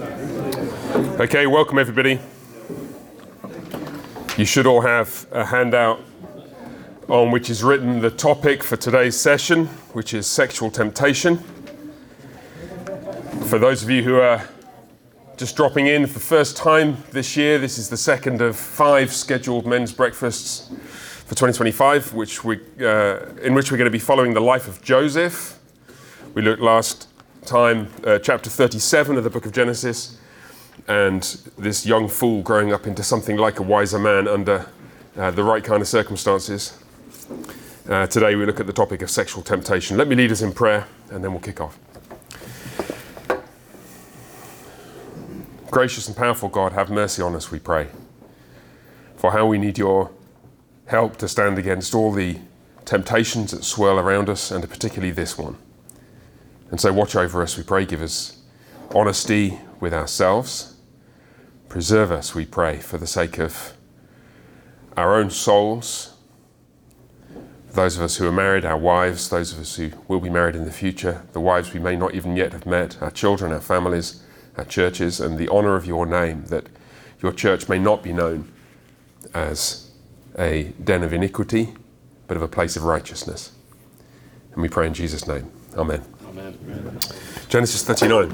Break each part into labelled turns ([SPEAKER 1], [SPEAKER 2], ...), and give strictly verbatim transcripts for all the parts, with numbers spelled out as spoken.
[SPEAKER 1] Okay, welcome everybody. You should all have a handout on which is written the topic for today's session, which is sexual temptation. For those of you who are just dropping in for the first time this year, this is the second of five scheduled men's breakfasts for twenty twenty-five, which we, uh, in which we're going to be following the life of Joseph. We looked last time, uh, chapter thirty-seven of the book of Genesis, and this young fool growing up into something like a wiser man under uh, the right kind of circumstances. Uh, today we look at the topic of sexual temptation. Let me lead us in prayer, and then we'll kick off. Gracious and powerful God, have mercy on us, we pray, for how we need your help to stand against all the temptations that swirl around us, and particularly this one. And so watch over us, we pray. Give us honesty with ourselves. Preserve us, we pray, for the sake of our own souls, those of us who are married, our wives, those of us who will be married in the future, the wives we may not even yet have met, our children, our families, our churches, and the honour of your name, that your church may not be known as a den of iniquity, but of a place of righteousness. And we pray in Jesus' name. Amen. Amen. Genesis thirty-nine.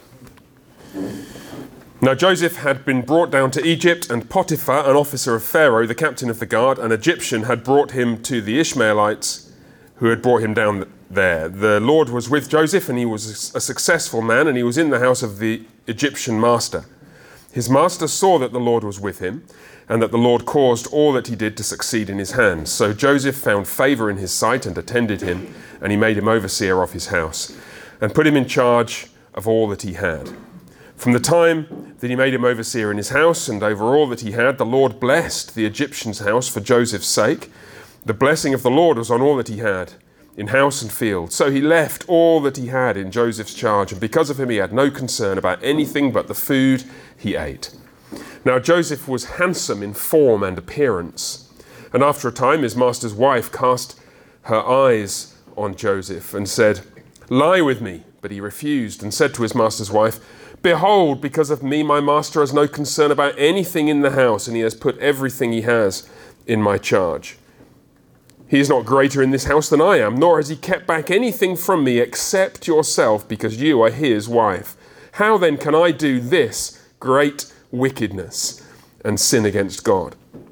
[SPEAKER 1] Now Joseph had been brought down to Egypt, and Potiphar, an officer of Pharaoh, the captain of the guard, an Egyptian, had brought him to the Ishmaelites who had brought him down there. The Lord was with Joseph, and he was a successful man, and he was in the house of the Egyptian master. His master saw that the Lord was with him, and that the Lord caused all that he did to succeed in his hands. So Joseph found favour in his sight and attended him, and he made him overseer of his house, and put him in charge of all that he had. From the time that he made him overseer in his house and over all that he had, the Lord blessed the Egyptian's house for Joseph's sake. The blessing of the Lord was on all that he had, in house and field. So he left all that he had in Joseph's charge, and because of him he had no concern about anything but the food he ate. Now Joseph was handsome in form and appearance, and after a time his master's wife cast her eyes on Joseph and said, "Lie with me." But he refused and said to his master's wife, "Behold, because of me my master has no concern about anything in the house, and he has put everything he has in my charge. He is not greater in this house than I am, nor has he kept back anything from me except yourself, because you are his wife. How then can I do this great wickedness and sin against God?"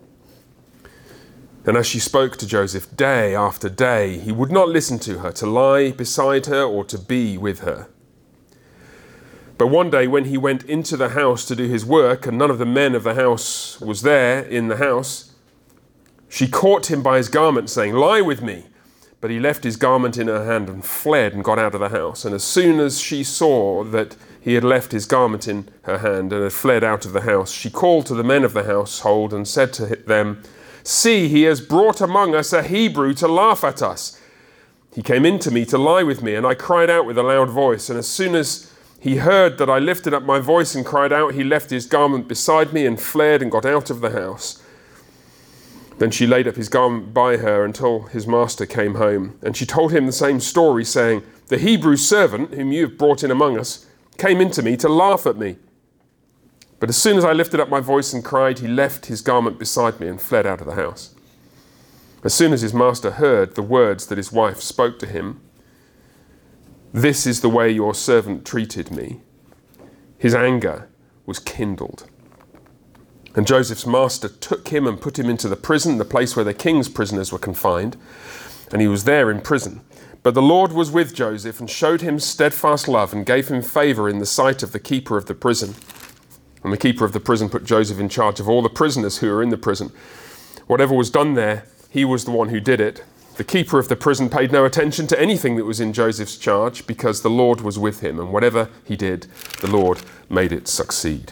[SPEAKER 1] And as she spoke to Joseph day after day, he would not listen to her, to lie beside her or to be with her. But one day when he went into the house to do his work, and none of the men of the house was there in the house, she caught him by his garment, saying, "Lie with me." But he left his garment in her hand and fled and got out of the house. And as soon as she saw that he had left his garment in her hand and had fled out of the house, she called to the men of the household and said to them, "See, he has brought among us a Hebrew to laugh at us. He came in to me to lie with me, and I cried out with a loud voice. And as soon as he heard that I lifted up my voice and cried out, he left his garment beside me and fled and got out of the house." Then she laid up his garment by her until his master came home. And she told him the same story, saying, "The Hebrew servant whom you have brought in among us came in to me to laugh at me. But as soon as I lifted up my voice and cried, he left his garment beside me and fled out of the house." As soon as his master heard the words that his wife spoke to him, "This is the way your servant treated me," his anger was kindled. And Joseph's master took him and put him into the prison, the place where the king's prisoners were confined, and he was there in prison. But the Lord was with Joseph and showed him steadfast love and gave him favour in the sight of the keeper of the prison. And the keeper of the prison put Joseph in charge of all the prisoners who were in the prison. Whatever was done there, he was the one who did it. The keeper of the prison paid no attention to anything that was in Joseph's charge, because the Lord was with him, and whatever he did, the Lord made it succeed.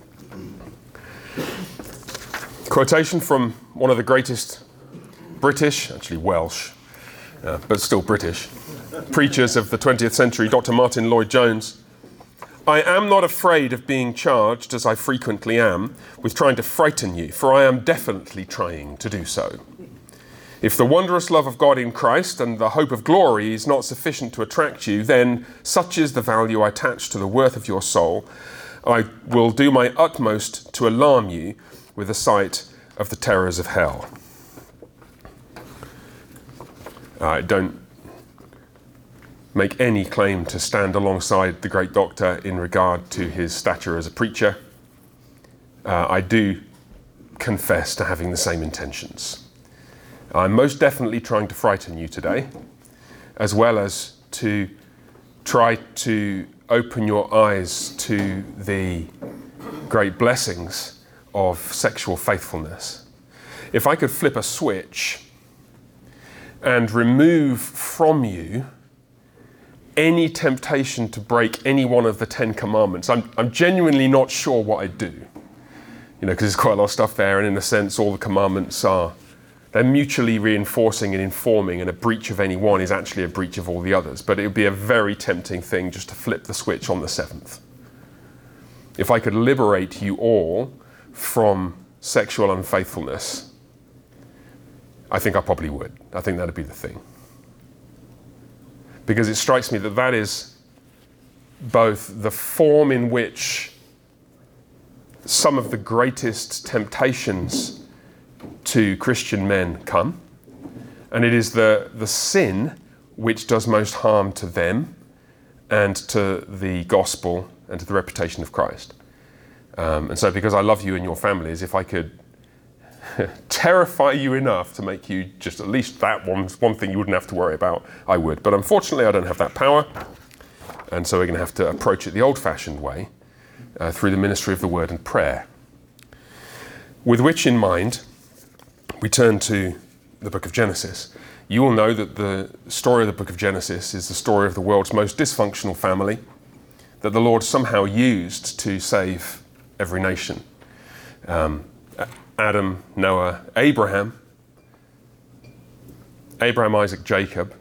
[SPEAKER 1] Quotation from one of the greatest British, actually Welsh, uh, but still British, preachers of the twentieth century, Doctor Martin Lloyd-Jones. "I am not afraid of being charged, as I frequently am, with trying to frighten you, for I am definitely trying to do so. If the wondrous love of God in Christ and the hope of glory is not sufficient to attract you, then such is the value I attach to the worth of your soul, I will do my utmost to alarm you with the sight of the terrors of hell. I don't make any claim to stand alongside the great doctor in regard to his stature as a preacher. Uh, I do confess to having the same intentions. I'm most definitely trying to frighten you today, as well as to try to open your eyes to the great blessings of sexual faithfulness. If I could flip a switch and remove from you any temptation to break any one of the Ten Commandments, I'm, I'm genuinely not sure what I'd do. You know, because there's quite a lot of stuff there, and in a sense, all the commandments are, they're mutually reinforcing and informing, and a breach of any one is actually a breach of all the others. But it would be a very tempting thing just to flip the switch on the seventh. If I could liberate you all from sexual unfaithfulness, I think I probably would. I think that'd be the thing. Because it strikes me that that is both the form in which some of the greatest temptations to Christian men come, and it is the, the sin which does most harm to them and to the gospel and to the reputation of Christ. Um, and so because I love you and your families, if I could terrify you enough to make you just at least that one, one thing you wouldn't have to worry about, I would. But unfortunately, I don't have that power, and so we're going to have to approach it the old-fashioned way, uh, through the ministry of the word and prayer. With which in mind, we turn to the book of Genesis. You will know that the story of the book of Genesis is the story of the world's most dysfunctional family that the Lord somehow used to save every nation. Um, Adam, Noah, Abraham, Abraham, Isaac, Jacob,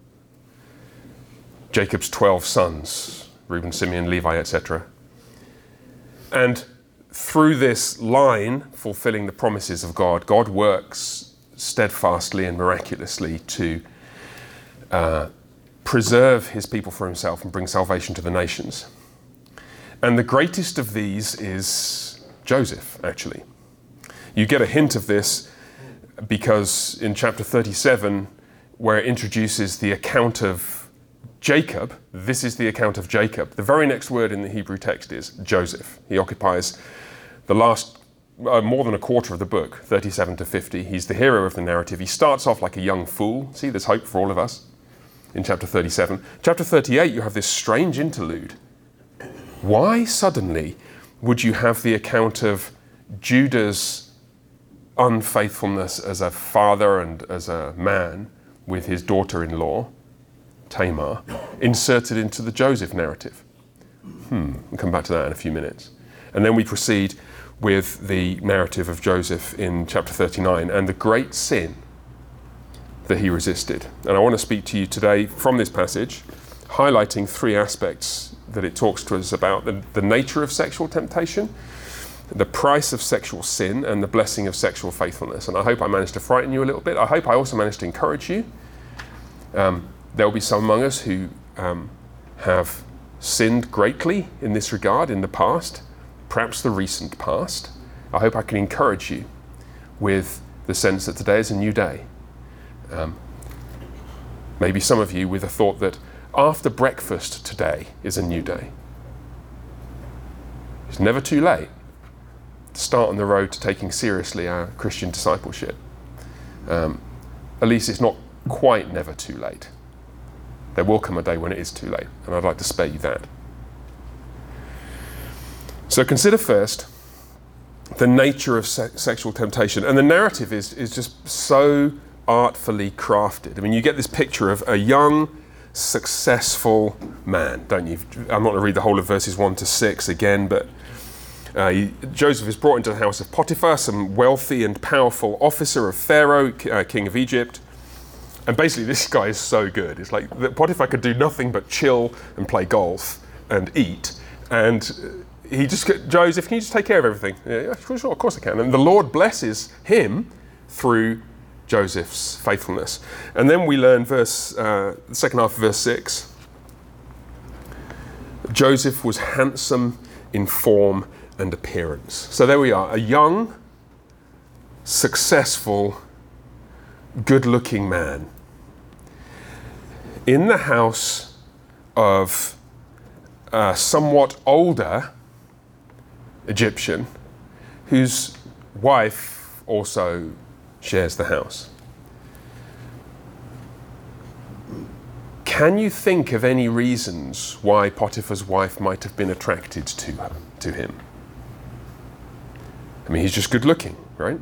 [SPEAKER 1] Jacob's twelve sons, Reuben, Simeon, Levi, et cetera. And through this line, fulfilling the promises of God, God works steadfastly and miraculously to uh, preserve his people for himself and bring salvation to the nations. And the greatest of these is Joseph, actually. You get a hint of this because in chapter thirty-seven, where it introduces the account of Jacob, this is the account of Jacob. The very next word in the Hebrew text is Joseph. He occupies the last, uh, more than a quarter of the book, thirty-seven to fifty. He's the hero of the narrative. He starts off like a young fool. See, there's hope for all of us in chapter thirty-seven. Chapter thirty-eight, you have this strange interlude. Why suddenly would you have the account of Judah's unfaithfulness as a father and as a man with his daughter-in-law, Tamar, inserted into the Joseph narrative? Hmm, we'll come back to that in a few minutes. And then we proceed with the narrative of Joseph in chapter thirty-nine and the great sin that he resisted. And I want to speak to you today from this passage, highlighting three aspects that it talks to us about: the, the nature of sexual temptation, the price of sexual sin, and the blessing of sexual faithfulness. And I hope I managed to frighten you a little bit. I hope I also managed to encourage you. Um, there will be some among us who um, have sinned greatly in this regard in the past, perhaps the recent past. I hope I can encourage you with the sense that today is a new day. Um, maybe some of you with a thought that after breakfast today is a new day. It's never too late to start on the road to taking seriously our Christian discipleship. Um, at least it's not quite never too late. There will come a day when it is too late, and I'd like to spare you that. So consider first the nature of se- sexual temptation. And the narrative is, is just so artfully crafted. I mean, you get this picture of a young, successful man, don't you? I'm not going to read the whole of verses one to six again, but uh, he, Joseph is brought into the house of Potiphar, some wealthy and powerful officer of Pharaoh, uh, king of Egypt. And basically this guy is so good. It's like that Potiphar could do nothing but chill and play golf and eat. And he just, Joseph, can you just take care of everything? Yeah, sure, sure, of course I can. And the Lord blesses him through Joseph's faithfulness. And then we learn verse, uh, the second half of verse six. Joseph was handsome in form and appearance. So there we are, a young, successful, good-looking man in the house of a somewhat older Egyptian whose wife also shares the house. Can you think of any reasons why Potiphar's wife might have been attracted to her, to him? I mean, he's just good looking, right?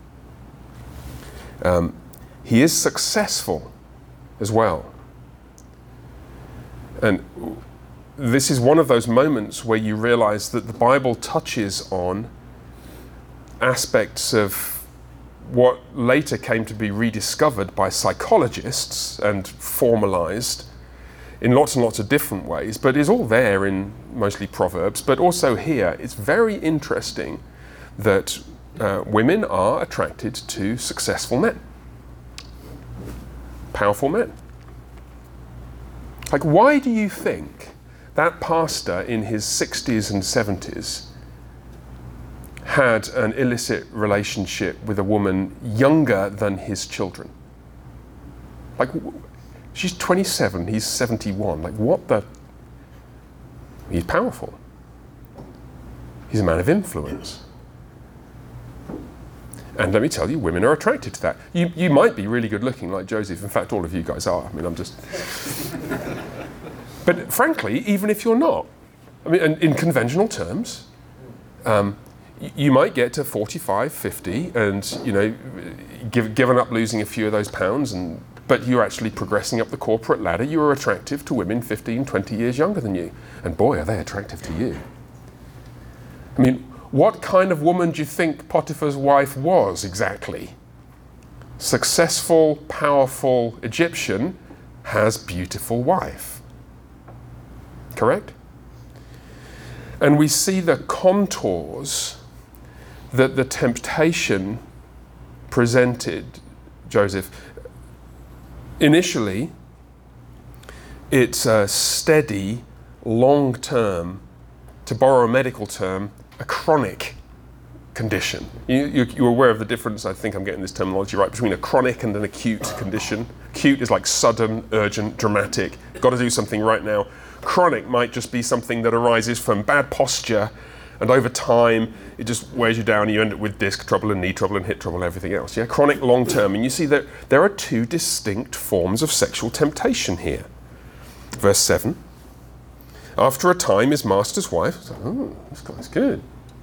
[SPEAKER 1] Um, he is successful as well. And this is one of those moments where you realize that the Bible touches on aspects of what later came to be rediscovered by psychologists and formalized in lots and lots of different ways, but is all there in mostly Proverbs. But also here, it's very interesting that uh, women are attracted to successful men, powerful men. Like, why do you think that pastor in his sixties and seventies had an illicit relationship with a woman younger than his children? Like, she's twenty-seven, he's seventy-one. Like, what the? He's powerful. He's a man of influence. And let me tell you, women are attracted to that. You, you might be really good looking like Joseph. In fact, all of you guys are. I mean, I'm just... But frankly, even if you're not, I mean, in, in conventional terms, um, you might get to forty-five, fifty and, you know, give, given up losing a few of those pounds, and but you're actually progressing up the corporate ladder. You are attractive to women fifteen, twenty years younger than you. And boy, are they attractive to you. I mean, what kind of woman do you think Potiphar's wife was exactly? Successful, powerful Egyptian has beautiful wife. Correct? And we see the contours that the temptation presented Joseph. Initially, it's a steady, long-term, to borrow a medical term, a chronic condition. You, you, you're aware of the difference, I think I'm getting this terminology right, between a chronic and an acute condition. Acute is like sudden, urgent, dramatic, got to do something right now. Chronic might just be something that arises from bad posture, and over time it just wears you down and you end up with disc trouble and knee trouble and hip trouble and everything else. Yeah, chronic long term. And you see that there are two distinct forms of sexual temptation here. Verse seven. After a time, his master's wife said, oh, this guy's good.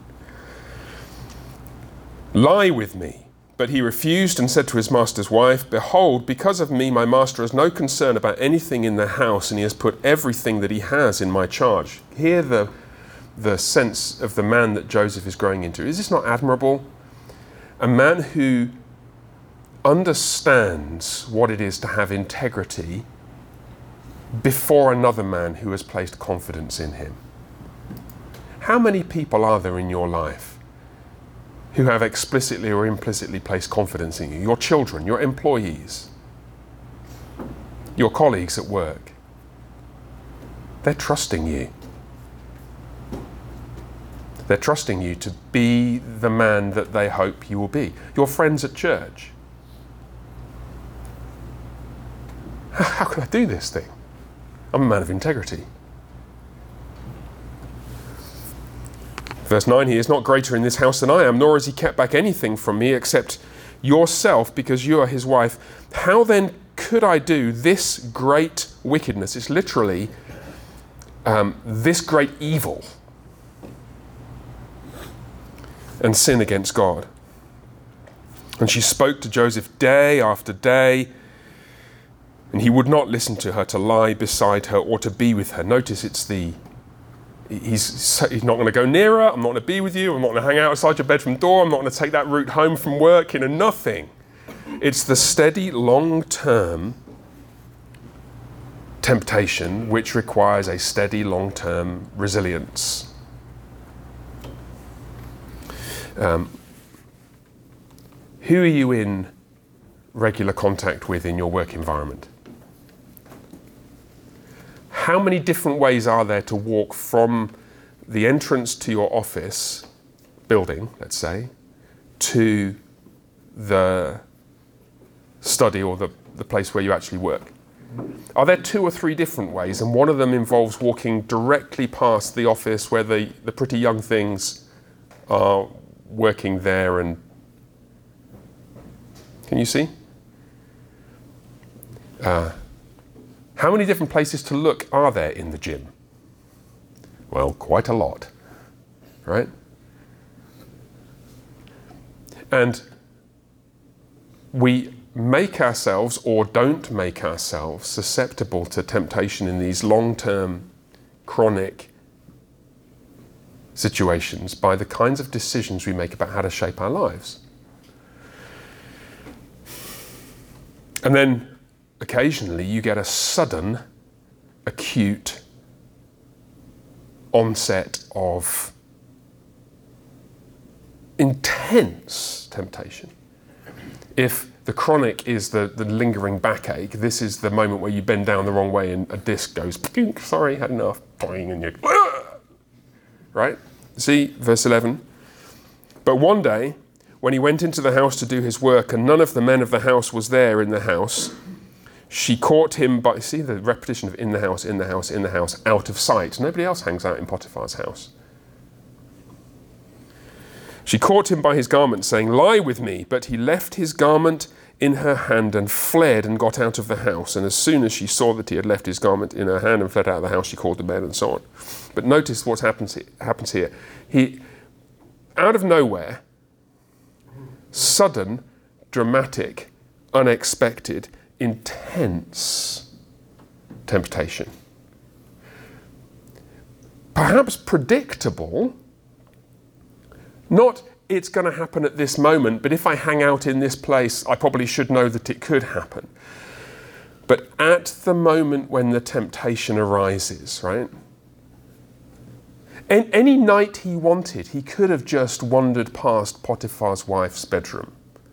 [SPEAKER 1] Lie with me. But he refused and said to his master's wife, behold, because of me, my master has no concern about anything in the house, and he has put everything that he has in my charge. Hear the, the sense of the man that Joseph is growing into. Is this not admirable? A man who understands what it is to have integrity before another man who has placed confidence in him. How many people are there in your life who have explicitly or implicitly placed confidence in you? Your children, your employees, your colleagues at work. They're trusting you. They're trusting you to be the man that they hope you will be. Your friends at church. How can I do this thing? I'm a man of integrity. Verse nine, he is not greater in this house than I am, nor has he kept back anything from me except yourself, because you are his wife. How then could I do this great wickedness? It's literally um, this great evil and sin against God. And she spoke to Joseph day after day, and he would not listen to her, to lie beside her or to be with her. Notice it's the, he's, he's not going to go near her, I'm not going to be with you, I'm not going to hang out outside your bedroom door, I'm not going to take that route home from work, you know, nothing. It's the steady, long-term temptation which requires a steady, long-term resilience. Um, who are you in regular contact with in your work environment? How many different ways are there to walk from the entrance to your office building, let's say, to the study or the, the place where you actually work? Are there two or three different ways, and one of them involves walking directly past the office where the, the pretty young things are working there, and can you see? Uh, how many different places to look are there in the gym? Well, quite a lot, right? And we make ourselves, or don't make ourselves, susceptible to temptation in these long-term, chronic situations by the kinds of decisions we make about how to shape our lives. And then occasionally you get a sudden, acute onset of intense temptation. If the chronic is the, the lingering backache, this is the moment where you bend down the wrong way and a disc goes, sorry, had enough, and you, right? See, verse eleven. But one day, when he went into the house to do his work, and none of the men of the house was there in the house, she caught him by, see the repetition of in the house, in the house, in the house, out of sight. Nobody else hangs out in Potiphar's house. She caught him by his garment, saying, lie with me. But he left his garment in her hand and fled and got out of the house. And as soon as she saw that he had left his garment in her hand and fled out of the house, she called the men and so on. But notice what happens, happens here. He, out of nowhere, sudden, dramatic, unexpected, intense temptation. Perhaps predictable. Not, it's going to happen at this moment, but if I hang out in this place, I probably should know that it could happen. But at the moment when the temptation arises, right? And any night he wanted, he could have just wandered past Potiphar's wife's bedroom.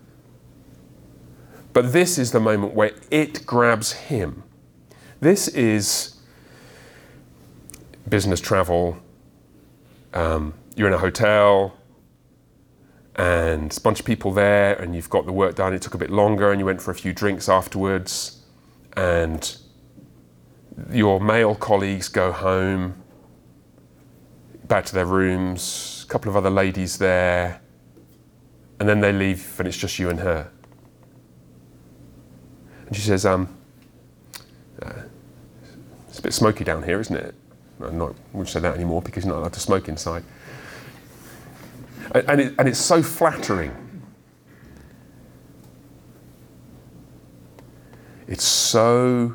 [SPEAKER 1] But this is the moment where it grabs him. This is business travel. Um, you're in a hotel, and there's a bunch of people there, and you've got the work done. It took a bit longer, and you went for a few drinks afterwards, and your male colleagues go home, back to their rooms, a couple of other ladies there, and then they leave, and it's just you and her. And she says, um, uh, it's a bit smoky down here, isn't it? I'm not, I won't say that anymore because you're not allowed to smoke inside. And, it, and it's so flattering. It's so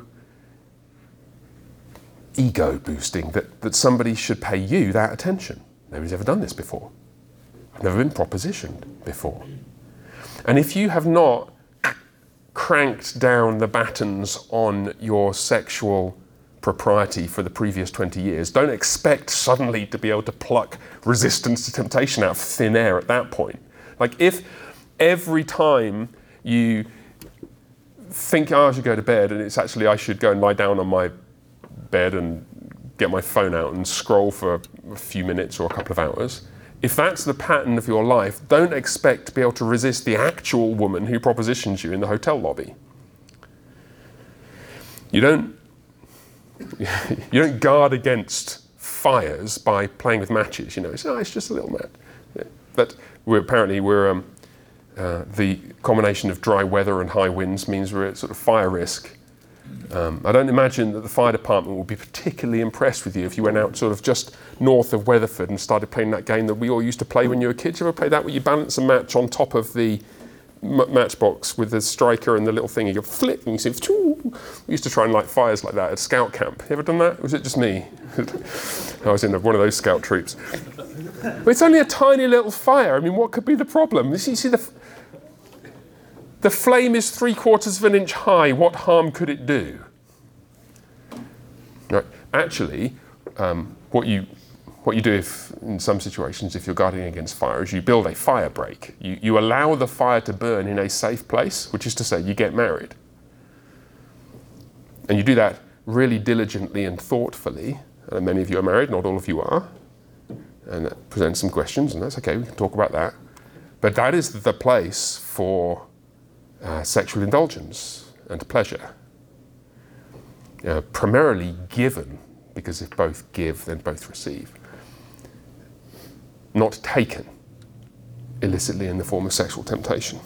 [SPEAKER 1] ego boosting that, that somebody should pay you that attention. Nobody's ever done this before. I've never been propositioned before. And if you have not cranked down the battens on your sexual propriety for the previous twenty years, don't expect suddenly to be able to pluck resistance to temptation out of thin air at that point. Like if every time you think, oh, I should go to bed, and it's actually I should go and lie down on my bed and get my phone out and scroll for a few minutes or a couple of hours, if that's the pattern of your life, don't expect to be able to resist the actual woman who propositions you in the hotel lobby. You don't You don't guard against fires by playing with matches. You know, it's, oh, it's just a little mat. Yeah. But we're apparently we're um, uh, the combination of dry weather and high winds means we're at sort of fire risk. Um, I don't imagine that the fire department would be particularly impressed with you if you went out sort of just north of Weatherford and started playing that game that we all used to play when you were kids. You ever play that where you balance a match on top of the m- matchbox with the striker and the little thing, you go flick and you see, we used to try and light fires like that at scout camp. You ever done that? Or was it just me? I was in one of those scout troops. But it's only a tiny little fire. I mean, what could be the problem? You see, you see the, the flame is three quarters of an inch high. What harm could it do? Right. Actually, um, what you what you do if, in some situations, if you're guarding against fire, is you build a fire break. You, you allow the fire to burn in a safe place, which is to say you get married. And you do that really diligently and thoughtfully. And many of you are married, not all of you are. And that presents some questions, and that's okay, we can talk about that. But that is the place for uh, sexual indulgence and pleasure. Uh, primarily given, because if both give, then both receive. Not taken illicitly in the form of sexual temptation.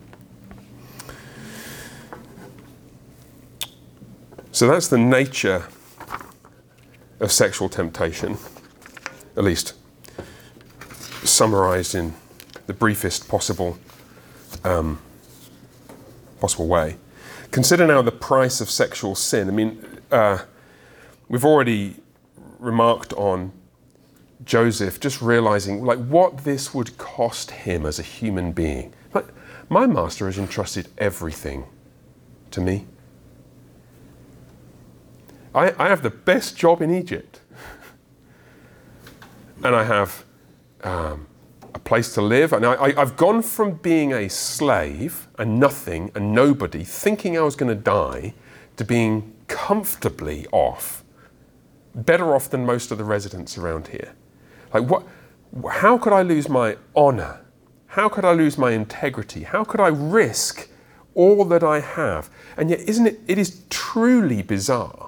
[SPEAKER 1] So that's the nature of sexual temptation, at least summarized in the briefest possible um, possible way. Consider now the price of sexual sin. I mean, uh, we've already remarked on Joseph just realizing like what this would cost him as a human being. Like, my master has entrusted everything to me. I, I have the best job in Egypt. And I have um, a place to live. And I, I, I've gone from being a slave, a nothing, a nobody, thinking I was going to die, to being comfortably off, better off than most of the residents around here. Like, what? How could I lose my honor? How could I lose my integrity? How could I risk all that I have? And yet, isn't it, it is truly bizarre.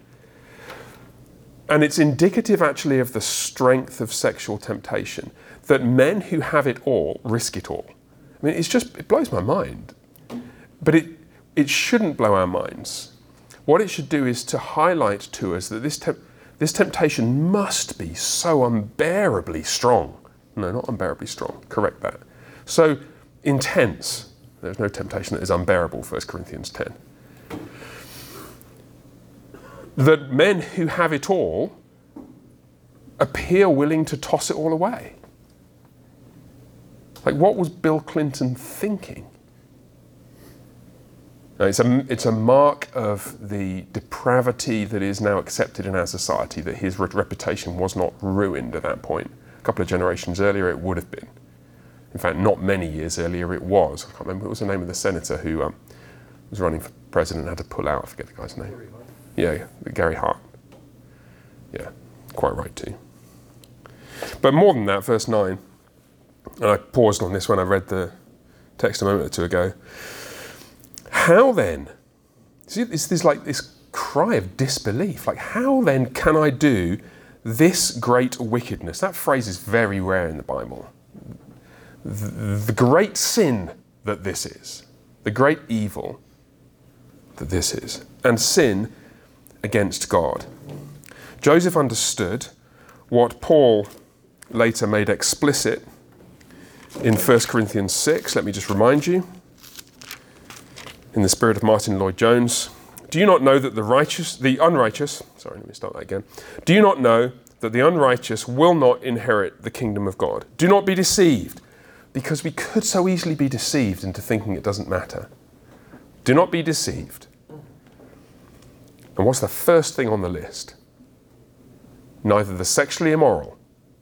[SPEAKER 1] And it's indicative actually of the strength of sexual temptation, that men who have it all risk it all. I mean, it's just, it blows my mind. But it, it shouldn't blow our minds. What it should do is to highlight to us that this, temp- this temptation must be so unbearably strong. No, not unbearably strong, correct that. So intense. There's no temptation that is unbearable, First Corinthians ten. That men who have it all appear willing to toss it all away. Like, what was Bill Clinton thinking? Now, it's a, it's a mark of the depravity that is now accepted in our society, that his re- reputation was not ruined at that point. A couple of generations earlier, it would have been. In fact, not many years earlier, it was. I can't remember, what was the name of the senator who um, was running for president and had to pull out? I forget the guy's name. Yeah, yeah, Gary Hart. Yeah, quite right too. But more than that, verse nine, and I paused on this when I read the text a moment or two ago. How then, see, it's this like this cry of disbelief. Like, how then can I do this great wickedness? That phrase is very rare in the Bible. The, the great sin that this is, the great evil that this is, and sin against God. Joseph understood what Paul later made explicit in First Corinthians six. Let me just remind you, in the spirit of Martin Lloyd-Jones, do you not know that the righteous, the unrighteous, sorry, let me start that again. Do you not know that the unrighteous will not inherit the kingdom of God? Do not be deceived, because we could so easily be deceived into thinking it doesn't matter. Do not be deceived. And what's the first thing on the list? Neither the sexually immoral,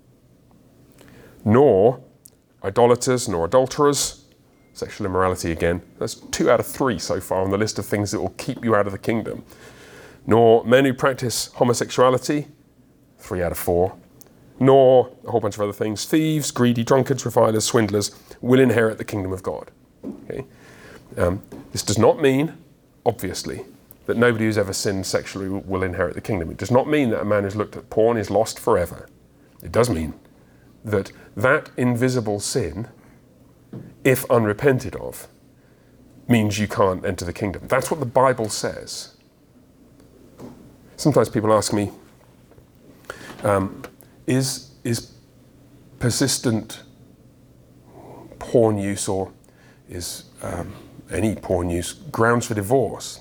[SPEAKER 1] nor idolaters, nor adulterers, sexual immorality again, that's two out of three so far on the list of things that will keep you out of the kingdom, nor men who practice homosexuality, three out of four, nor a whole bunch of other things, thieves, greedy, drunkards, revilers, swindlers, will inherit the kingdom of God. Okay? Um, this does not mean, obviously, that nobody who's ever sinned sexually will inherit the kingdom. It does not mean that a man who's looked at porn is lost forever. It does mean that that invisible sin, if unrepented of, means you can't enter the kingdom. That's what the Bible says. Sometimes people ask me, um, is, is persistent porn use, or is um, any porn use, grounds for divorce?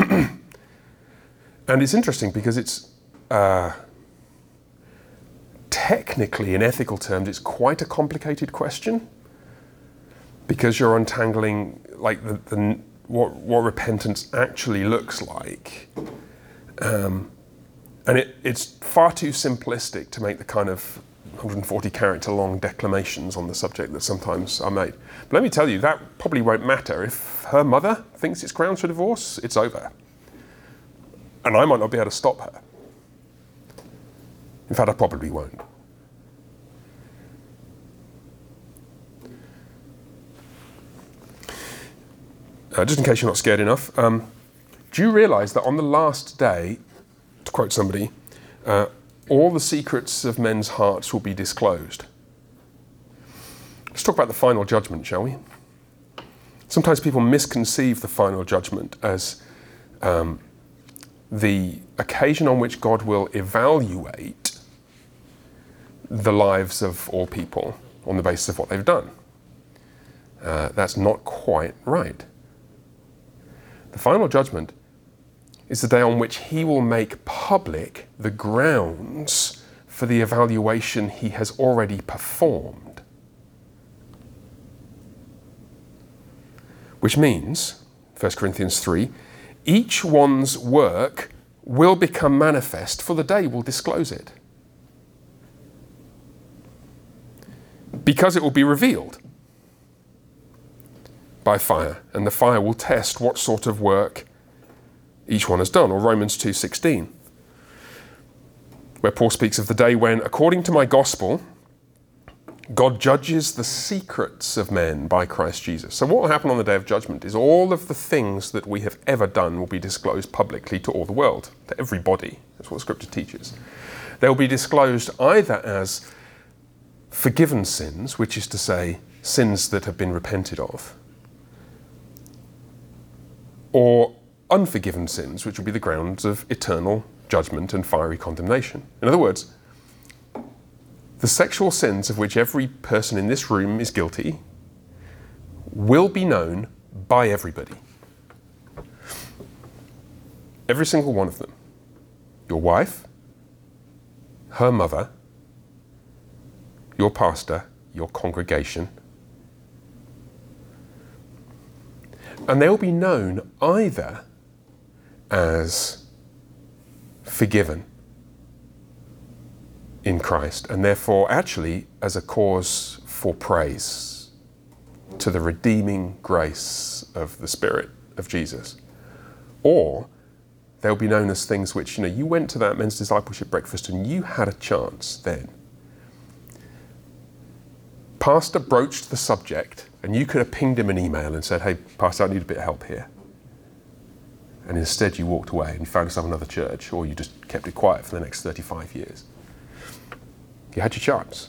[SPEAKER 1] And it's interesting because it's uh, technically, in ethical terms, it's quite a complicated question, because you're untangling like the, the what what repentance actually looks like, um, and it, it's far too simplistic to make the kind of one hundred forty character long declamations on the subject that sometimes are made. But let me tell you, that probably won't matter. If her mother thinks it's grounds for divorce, it's over. And I might not be able to stop her. In fact, I probably won't. uh, just in case you're not scared enough, um, do you realise that on the last day, to quote somebody, uh, all the secrets of men's hearts will be disclosed? Let's talk about the final judgment, shall we? Sometimes people misconceive the final judgment as um, the occasion on which God will evaluate the lives of all people on the basis of what they've done. Uh, that's not quite right. The final judgment is the day on which he will make public the grounds for the evaluation he has already performed. Which means, First Corinthians three, each one's work will become manifest, for the day will disclose it. Because it will be revealed by fire, and the fire will test what sort of work each one has done, or Romans two sixteen, where Paul speaks of the day when, according to my gospel, God judges the secrets of men by Christ Jesus. So what will happen on the day of judgment is all of the things that we have ever done will be disclosed publicly to all the world, to everybody. That's what Scripture teaches. They'll be disclosed either as forgiven sins, which is to say, sins that have been repented of, or unforgiven sins, which will be the grounds of eternal judgment and fiery condemnation. In other words, the sexual sins of which every person in this room is guilty will be known by everybody. Every single one of them. Your wife, her mother, your pastor, your congregation. And they'll be known either as forgiven in Christ, and therefore actually as a cause for praise to the redeeming grace of the Spirit of Jesus. Or they'll be known as things which, you know, you went to that men's discipleship breakfast and you had a chance then. Pastor broached the subject and you could have pinged him an email and said, hey, Pastor, I need a bit of help here. And instead you walked away and you found yourself another church, or you just kept it quiet for the next thirty-five years. You had your chance.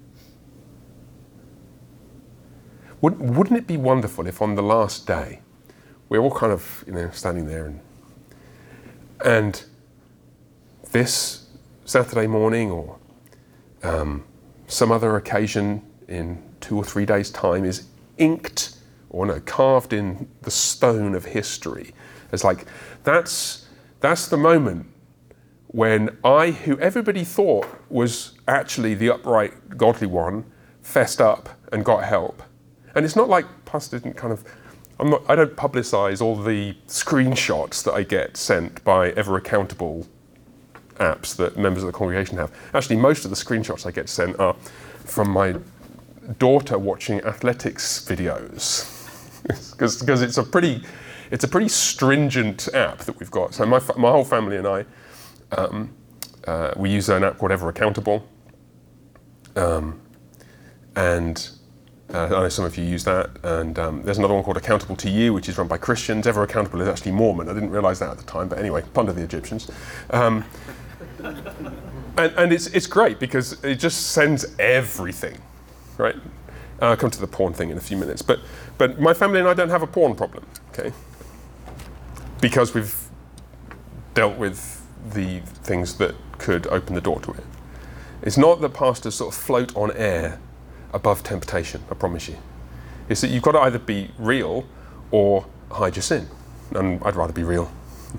[SPEAKER 1] Wouldn't, wouldn't it be wonderful if on the last day, we're all kind of, you know, standing there and, and this Saturday morning or um, some other occasion in two or three days' time is inked, or no, carved in the stone of history. It's like, that's, that's the moment when I, who everybody thought was actually the upright, godly one, fessed up and got help. And it's not like Pastor didn't kind of, I'm not, I don't publicise all the screenshots that I get sent by Ever Accountable apps that members of the congregation have. Actually, most of the screenshots I get sent are from my daughter watching athletics videos, because it's a pretty, it's a pretty stringent app that we've got. So my my whole family and I, um, uh, we use an app called Ever Accountable, um, and uh, I know some of you use that. And um, there's another one called Accountable to You, which is run by Christians. Ever Accountable is actually Mormon. I didn't realise that at the time, but anyway, plunder the Egyptians. Um, and and it's it's great because it just sends everything, right? I'll come to the porn thing in a few minutes, but but my family and I don't have a porn problem, okay? Because we've dealt with the things that could open the door to it. It's not that pastors sort of float on air above temptation, I promise you. It's that you've got to either be real or hide your sin, and I'd rather be real.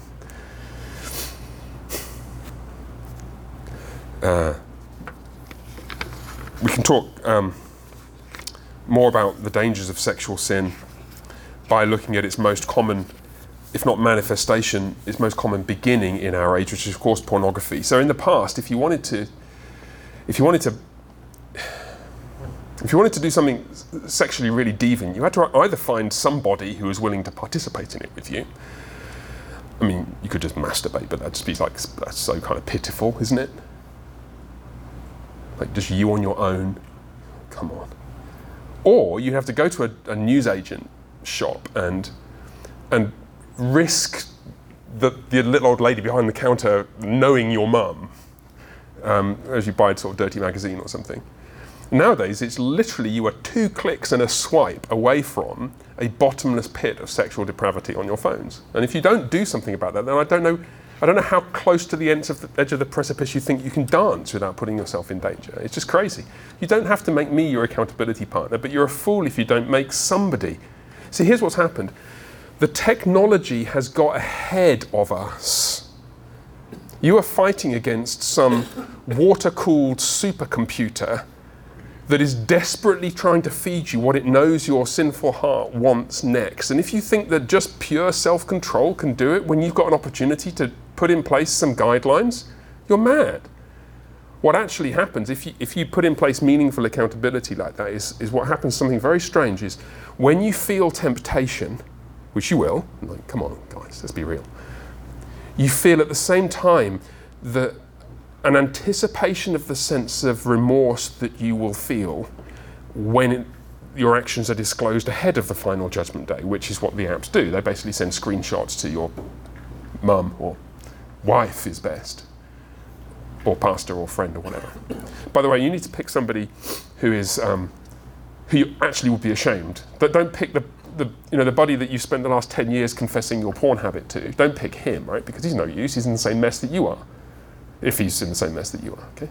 [SPEAKER 1] Uh, we can talk um, more about the dangers of sexual sin by looking at its most common, if not manifestation, its most common beginning in our age, which is of course pornography. So in the past, if you wanted to, if you wanted to, if you wanted to do something sexually really deviant, you had to either find somebody who was willing to participate in it with you. I mean, you could just masturbate, but that'd just be like, that's so kind of pitiful, isn't it? Like just you on your own, come on. Or you have to go to a, a newsagent shop and and risk the, the little old lady behind the counter knowing your mum um, as you buy a sort of dirty magazine or something. Nowadays, it's literally you are two clicks and a swipe away from a bottomless pit of sexual depravity on your phones. And if you don't do something about that, then I don't know, I don't know how close to the edge of the, edge of the precipice you think you can dance without putting yourself in danger. It's just crazy. You don't have to make me your accountability partner, but you're a fool if you don't make somebody. See, here's what's happened. The technology has got ahead of us. You are fighting against some water-cooled supercomputer that is desperately trying to feed you what it knows your sinful heart wants next. And if you think that just pure self-control can do it when you've got an opportunity to put in place some guidelines, you're mad. What actually happens if you, if you put in place meaningful accountability like that is, is what happens, something very strange, is when you feel temptation, which you will, like, come on guys, let's be real, you feel at the same time that an anticipation of the sense of remorse that you will feel when it, your actions are disclosed ahead of the final judgment day, which is what the apps do. They basically send screenshots to your mum or wife is best, or pastor or friend or whatever. By the way, you need to pick somebody who is um, who you actually would be ashamed. But don't pick the, the you know the buddy that you spent the last ten years confessing your porn habit to. Don't pick him, right? Because he's no use. He's in the same mess that you are. If he's in the same mess that you are, okay?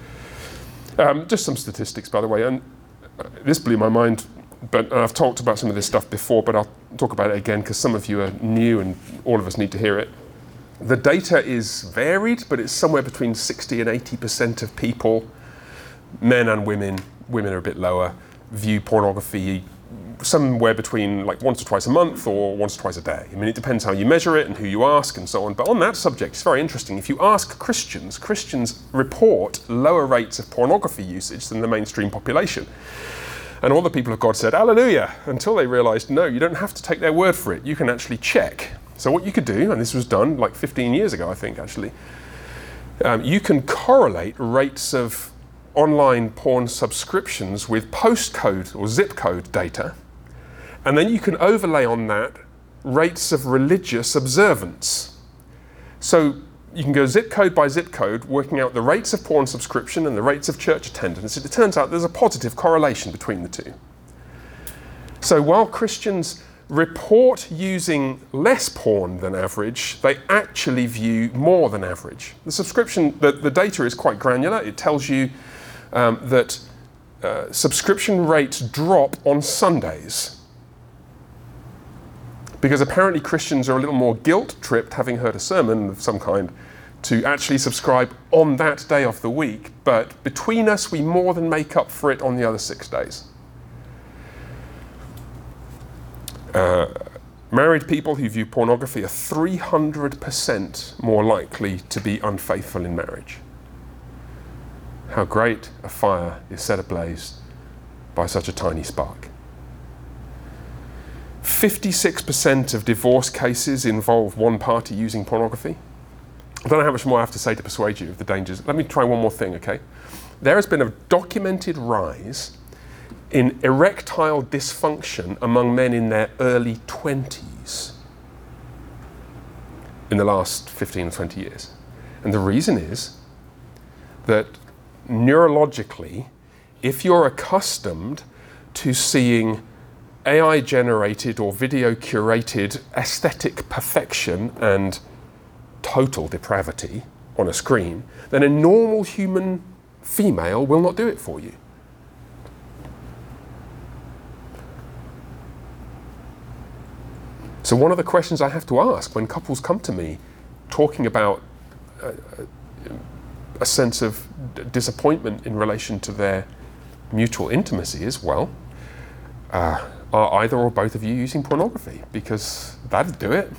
[SPEAKER 1] Um, just some statistics, by the way, and this blew my mind, but I've talked about some of this stuff before, but I'll talk about it again because some of you are new and all of us need to hear it. The data is varied, but it's somewhere between sixty and eighty percent of people, men and women, women are a bit lower, view pornography somewhere between like once or twice a month or once or twice a day. I mean, it depends how you measure it and who you ask and so on. But on that subject, it's very interesting. If you ask Christians, Christians report lower rates of pornography usage than the mainstream population. And all the people of God said, hallelujah, until they realized, no, you don't have to take their word for it. You can actually check. So what you could do, and this was done like fifteen years ago, I think, actually, um, you can correlate rates of online porn subscriptions with postcode or zip code data. And then you can overlay on that rates of religious observance. So you can go zip code by zip code, working out the rates of porn subscription and the rates of church attendance. It turns out there's a positive correlation between the two. So while Christians report using less porn than average, they actually view more than average. The subscription, the, the data is quite granular. It tells you um, that uh, subscription rates drop on Sundays, because apparently Christians are a little more guilt-tripped, having heard a sermon of some kind, to actually subscribe on that day of the week. But between us, we more than make up for it on the other six days. Uh, married people who view pornography are three hundred percent more likely to be unfaithful in marriage. How great a fire is set ablaze by such a tiny spark. fifty-six percent of divorce cases involve one party using pornography. I don't know how much more I have to say to persuade you of the dangers. Let me try one more thing, okay? There has been a documented rise in erectile dysfunction among men in their early twenties in the last fifteen or twenty years. And the reason is that neurologically, if you're accustomed to seeing A I-generated or video-curated aesthetic perfection and total depravity on a screen, then a normal human female will not do it for you. So one of the questions I have to ask when couples come to me talking about a, a sense of d- disappointment in relation to their mutual intimacy is, well, uh, are either or both of you using pornography? Because that'd do it.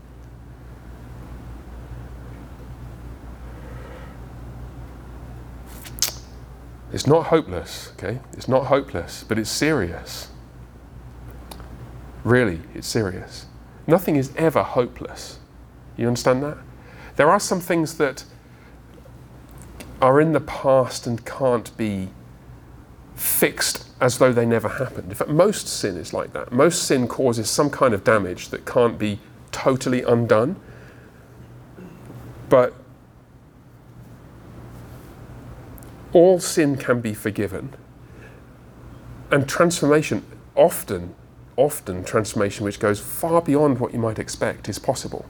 [SPEAKER 1] It's not hopeless, okay? It's not hopeless, but it's serious. Really, it's serious. Nothing is ever hopeless. You understand that? There are some things that are in the past and can't be fixed as though they never happened. In fact, most sin is like that. Most sin causes some kind of damage that can't be totally undone. But all sin can be forgiven. And transformation, often, often transformation which goes far beyond what you might expect, is possible.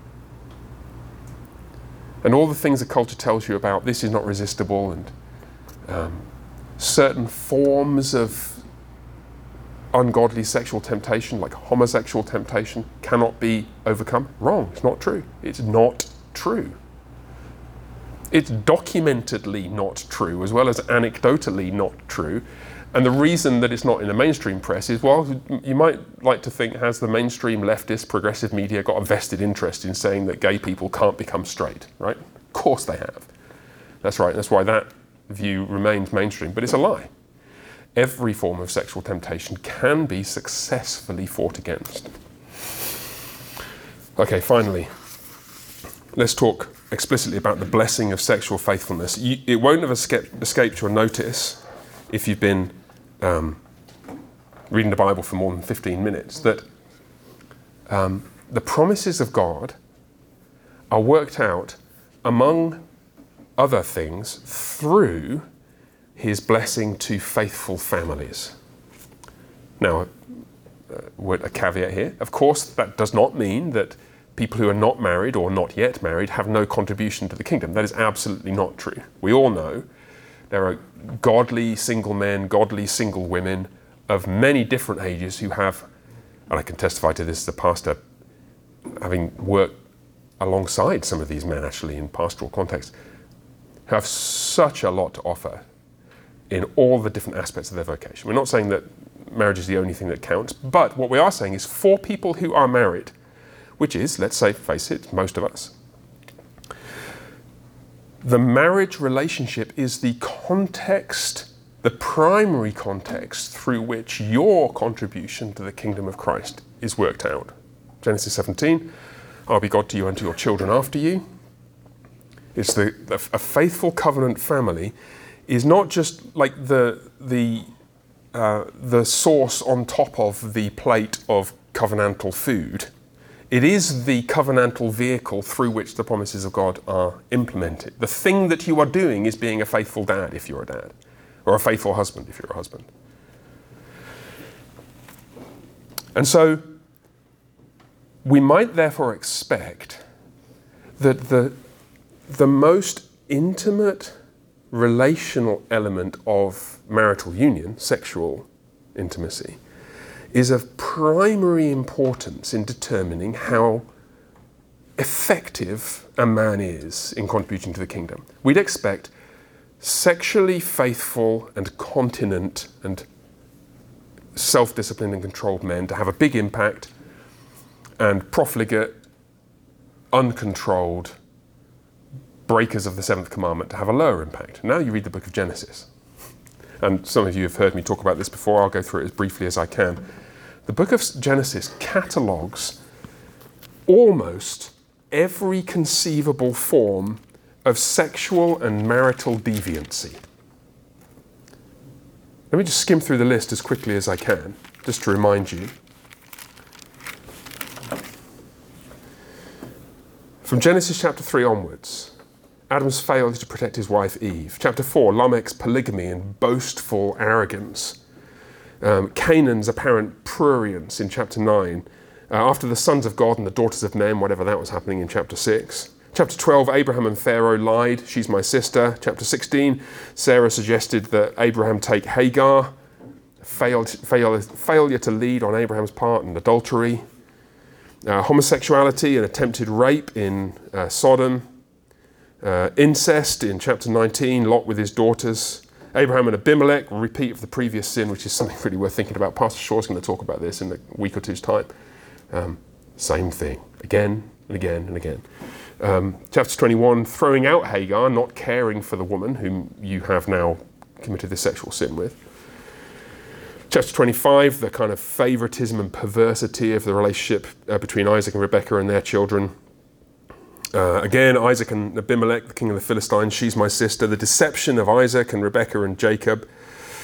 [SPEAKER 1] And all the things the culture tells you about this is not resistible, and um, certain forms of ungodly sexual temptation, like homosexual temptation, cannot be overcome. Wrong. It's not true. It's not true. It's documentedly not true, as well as anecdotally not true. And the reason that it's not in the mainstream press is, well, you might like to think, has the mainstream leftist progressive media got a vested interest in saying that gay people can't become straight, right? Of course they have. That's right. That's why that view remains mainstream, but it's a lie. Every form of sexual temptation can be successfully fought against. Okay, finally, let's talk explicitly about the blessing of sexual faithfulness. You, it won't have escaped, escaped your notice if you've been um, reading the Bible for more than fifteen minutes, that um, the promises of God are worked out, among other things, through his blessing to faithful families. Now, uh, a caveat here. Of course, that does not mean that people who are not married or not yet married have no contribution to the kingdom. That is absolutely not true. We all know there are godly single men, godly single women of many different ages who have, and I can testify to this as a pastor, having worked alongside some of these men actually in pastoral context, who have such a lot to offer in all the different aspects of their vocation. We're not saying that marriage is the only thing that counts, but what we are saying is for people who are married, which is, let's say, face it, most of us, the marriage relationship is the context, the primary context through which your contribution to the kingdom of Christ is worked out. Genesis seventeen, I'll be God to you and to your children after you. It's the, the a faithful covenant family is not just like the the uh, the sauce on top of the plate of covenantal food. It is the covenantal vehicle through which the promises of God are implemented. The thing that you are doing is being a faithful dad if you're a dad, or a faithful husband if you're a husband. And so we might therefore expect that the, the most intimate relational element of marital union, sexual intimacy, is of primary importance in determining how effective a man is in contributing to the kingdom. We'd expect sexually faithful and continent and self-disciplined and controlled men to have a big impact, and profligate, uncontrolled breakers of the seventh commandment to have a lower impact. Now you read the book of Genesis. And some of you have heard me talk about this before. I'll go through it as briefly as I can. The book of Genesis catalogues almost every conceivable form of sexual and marital deviancy. Let me just skim through the list as quickly as I can, just to remind you. From Genesis chapter three onwards, Adam's failure to protect his wife Eve. Chapter four, Lamech's polygamy and boastful arrogance. Um, Canaan's apparent prurience in chapter nine. Uh, after the sons of God and the daughters of men, whatever that was happening in chapter six. Chapter twelve, Abraham and Pharaoh lied. She's my sister. Chapter sixteen, Sarah suggested that Abraham take Hagar. Failed, fail, failure to lead on Abraham's part and adultery. Uh, homosexuality and attempted rape in uh, Sodom. Uh, incest in chapter nineteen, Lot with his daughters. Abraham and Abimelech, a repeat of the previous sin, which is something really worth thinking about. Pastor Shaw's going to talk about this in a week or two's time. Um, same thing, again and again and again. Um, chapter twenty-one, throwing out Hagar, not caring for the woman whom you have now committed this sexual sin with. Chapter twenty-five, the kind of favoritism and perversity of the relationship uh, between Isaac and Rebekah and their children. Uh, again, Isaac and Abimelech, the king of the Philistines, she's my sister. The deception of Isaac and Rebekah and Jacob.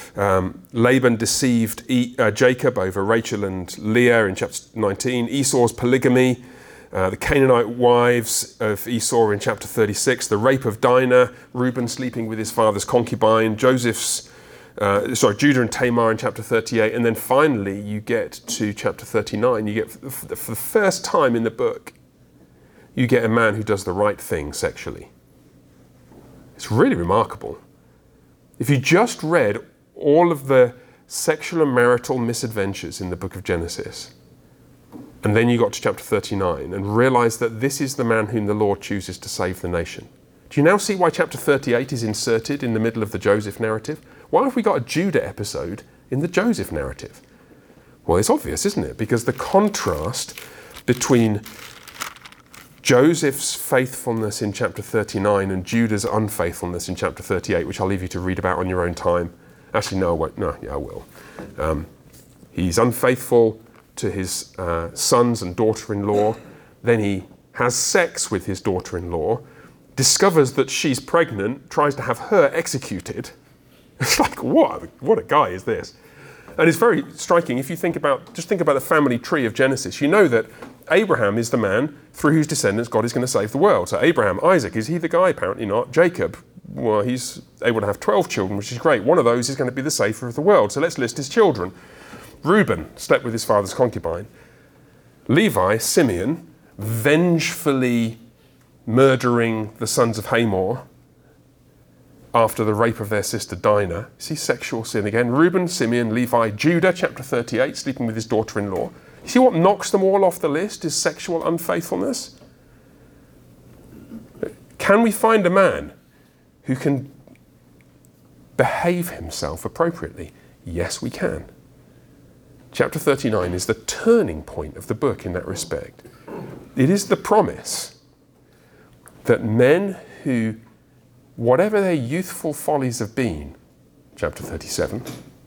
[SPEAKER 1] Um, Laban deceived e- uh, Jacob over Rachel and Leah in chapter nineteen. Esau's polygamy, uh, the Canaanite wives of Esau in chapter thirty-six, the rape of Dinah, Reuben sleeping with his father's concubine, Joseph's, uh, sorry, Judah and Tamar in chapter thirty-eight, and then finally you get to chapter thirty-nine. You get, for the first time in the book, you get a man who does the right thing sexually. It's really remarkable. If you just read all of the sexual and marital misadventures in the book of Genesis, and then you got to chapter thirty-nine and realized that this is the man whom the Lord chooses to save the nation. Do you now see why chapter thirty-eight is inserted in the middle of the Joseph narrative? Why have we got a Judah episode in the Joseph narrative? Well, it's obvious, isn't it? Because the contrast between Joseph's faithfulness in chapter thirty-nine and Judah's unfaithfulness in chapter thirty-eight, which I'll leave you to read about on your own time. Actually, no, I won't. No, yeah, I will. Um, he's unfaithful to his uh, sons and daughter-in-law. Then he has sex with his daughter-in-law, discovers that she's pregnant, tries to have her executed. It's like, what? What a guy is this? And it's very striking. If you think about, just think about the family tree of Genesis, you know that Abraham is the man through whose descendants God is going to save the world. So Abraham, Isaac, is he the guy? Apparently not. Jacob, well, he's able to have twelve children, which is great. One of those is going to be the savior of the world. So let's list his children. Reuben slept with his father's concubine. Levi, Simeon, vengefully murdering the sons of Hamor after the rape of their sister Dinah. See, sexual sin again. Reuben, Simeon, Levi, Judah, chapter thirty-eight, sleeping with his daughter-in-law. You see what knocks them all off the list is sexual unfaithfulness. Can we find a man who can behave himself appropriately? Yes, we can. Chapter thirty-nine is the turning point of the book in that respect. It is the promise that men who, whatever their youthful follies have been, chapter thirty-seven,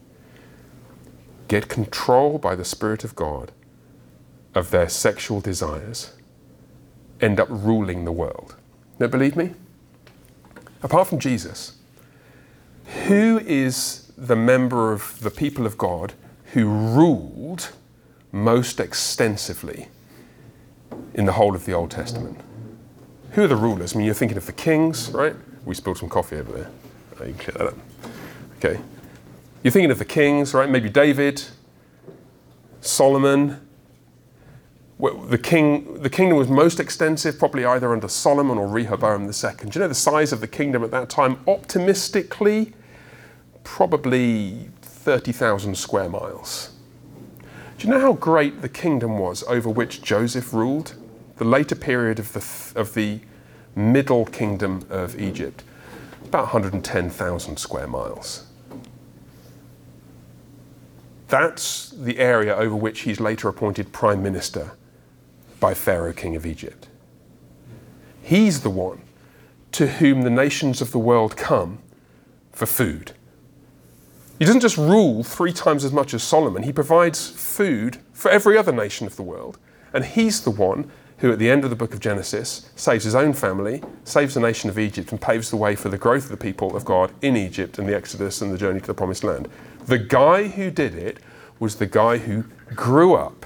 [SPEAKER 1] get control by the Spirit of God of their sexual desires, end up ruling the world. Don't believe me? Apart from Jesus, who is the member of the people of God who ruled most extensively in the whole of the Old Testament? Who are the rulers? I mean, you're thinking of the kings, right? We spilled some coffee over there. Oh, you can clear that up. Okay. You're thinking of the kings, right? Maybe David, Solomon. Well, the king, the kingdom was most extensive, probably either under Solomon or Rehoboam the Second. Do you know the size of the kingdom at that time? Optimistically, probably thirty thousand square miles. Do you know how great the kingdom was over which Joseph ruled? The later period of the of the middle kingdom of Egypt, about one hundred ten thousand square miles. That's the area over which he's later appointed prime minister by Pharaoh, king of Egypt. He's the one to whom the nations of the world come for food. He doesn't just rule three times as much as Solomon, he provides food for every other nation of the world. And he's the one who at the end of the book of Genesis saves his own family, saves the nation of Egypt, and paves the way for the growth of the people of God in Egypt and the Exodus and the journey to the Promised Land. The guy who did it was the guy who grew up.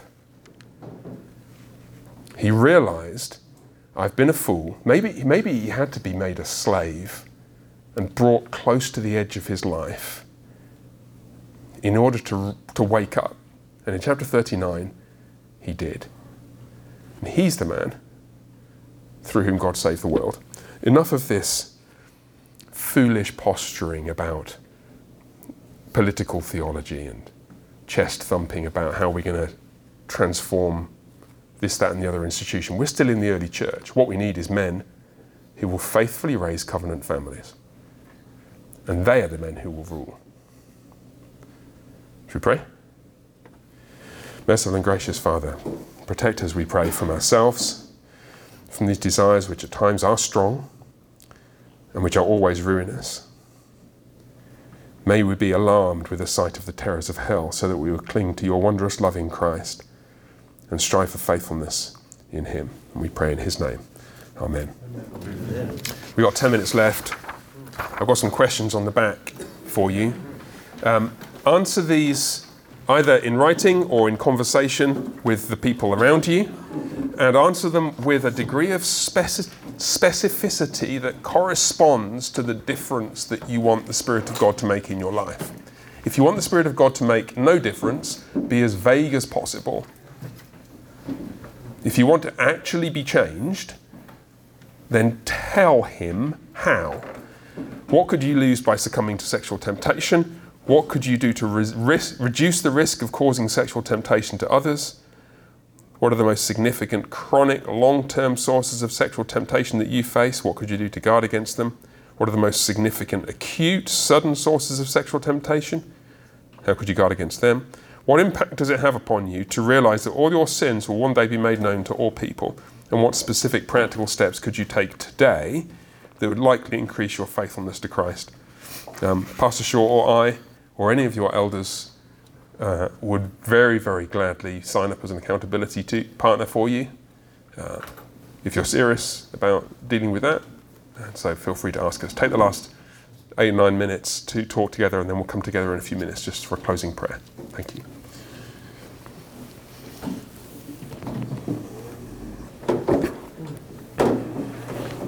[SPEAKER 1] He realized, I've been a fool. Maybe, maybe he had to be made a slave and brought close to the edge of his life in order to, to wake up. And in chapter thirty-nine, he did. And he's the man through whom God saved the world. Enough of this foolish posturing about political theology and chest thumping about how we're going to transform this, that, and the other institution. We're still in the early church. What we need is men who will faithfully raise covenant families. And they are the men who will rule. Should we pray? Merciful and gracious Father, protect us, we pray, from ourselves, from these desires which at times are strong and which are always ruinous. May we be alarmed with the sight of the terrors of hell, so that we will cling to your wondrous love in Christ and strive for faithfulness in him. And we pray in his name. Amen. Amen. We've got ten minutes left. I've got some questions on the back for you. Um, answer these either in writing or in conversation with the people around you, and answer them with a degree of speci- specificity that corresponds to the difference that you want the Spirit of God to make in your life. If you want the Spirit of God to make no difference, be as vague as possible. If you want to actually be changed, then tell him how. What could you lose by succumbing to sexual temptation? What could you do to re- risk, reduce the risk of causing sexual temptation to others? What are the most significant chronic, long-term sources of sexual temptation that you face? What could you do to guard against them? What are the most significant acute, sudden sources of sexual temptation? How could you guard against them? What impact does it have upon you to realise that all your sins will one day be made known to all people? And what specific practical steps could you take today that would likely increase your faithfulness to Christ? Um, Pastor Shaw or I, or any of your elders, uh, would very, very gladly sign up as an accountability to, partner for you, uh, if you're serious about dealing with that. And so feel free to ask us. Take the last eight or nine minutes to talk together, and then we'll come together in a few minutes just for a closing prayer. Thank you.